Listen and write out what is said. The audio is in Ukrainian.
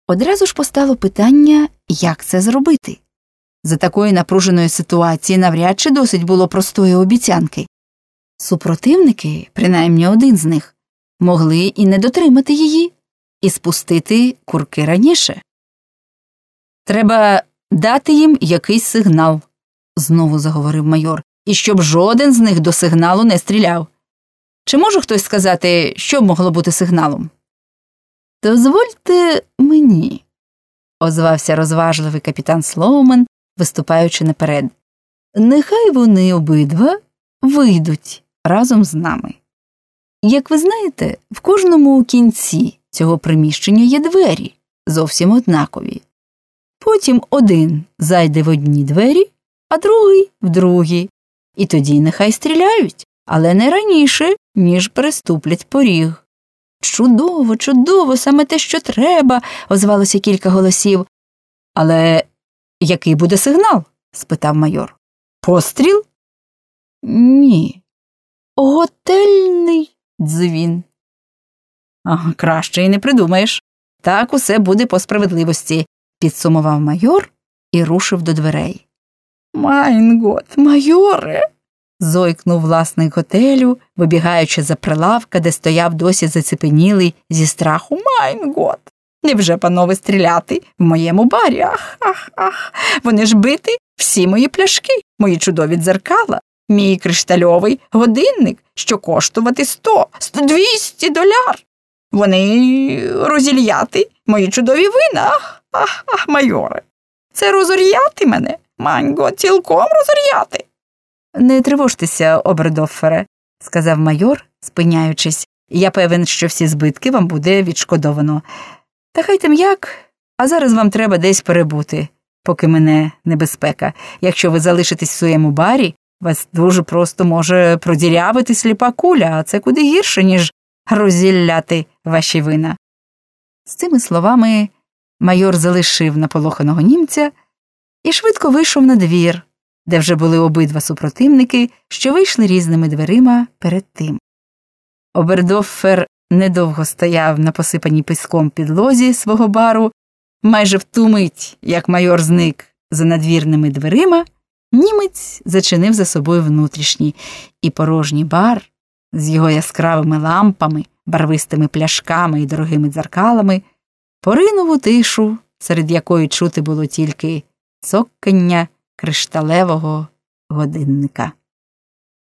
Одразу ж постало питання, як це зробити. За такої напруженої ситуації навряд чи досить було простої обіцянки. Супротивники, принаймні один з них, могли і не дотримати її, і спустити курки раніше. «Треба дати їм якийсь сигнал», – знову заговорив майор, «і щоб жоден з них до сигналу не стріляв. Чи може хтось сказати, що могло бути сигналом?» «Дозвольте мені», – озвався розважливий капітан Слоумен, виступаючи наперед. «Нехай вони обидва вийдуть разом з нами. Як ви знаєте, в кожному кінці цього приміщення є двері, зовсім однакові. Потім один зайде в одні двері, а другий – в другі. І тоді нехай стріляють, але не раніше, ніж переступлять поріг». «Чудово, чудово, саме те, що треба», – озвалося кілька голосів. «Але який буде сигнал?» – спитав майор. «Постріл?» «Ні. Готельний дзвін». «Краще і не придумаєш. Так усе буде по справедливості», – підсумував майор і рушив до дверей. «Майн гот, майоре!» – зойкнув власник готелю, вибігаючи за прилавка, де стояв досі заціпенілий зі страху. «Майн гот! Невже, панове, стріляти в моєму барі? Ах! Вони ж бити всі мої пляшки, мої чудові дзеркала, мій криштальовий годинник, що коштувати $200. Вони розільяти мої чудові вина. Ах, майоре! Це розор'яти мене, майн гот, цілком розор'яти!» «Не тривожтеся, обердоффере», – сказав майор, спиняючись. «Я певен, що всі збитки вам буде відшкодовано. Та хай там як, а зараз вам треба десь перебути, поки мине небезпека. Якщо ви залишитесь в своєму барі, вас дуже просто може продірявити сліпа куля, а це куди гірше, ніж розілляти ваші вина». З цими словами майор залишив наполоханого німця і швидко вийшов на двір, де вже були обидва супротивники, що вийшли різними дверима перед тим. Обердоффер недовго стояв на посипаній піском підлозі свого бару. Майже в ту мить, як майор зник за надвірними дверима, німець зачинив за собою внутрішній, і порожній бар з його яскравими лампами, барвистими пляшками і дорогими дзеркалами поринув у тишу, серед якої чути було тільки цоккання кришталевого годинника.